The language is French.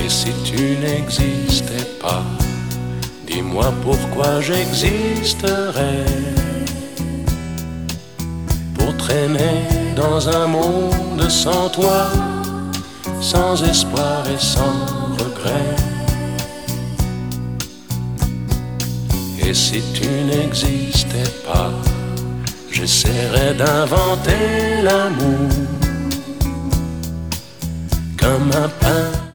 Et si tu n'existais pas, dis-moi pourquoi j'existerais. Pour traîner dans un monde sans toi, sans espoir et sans regret. Et si tu n'existais pas, j'essaierais d'inventer l'amour comme un pain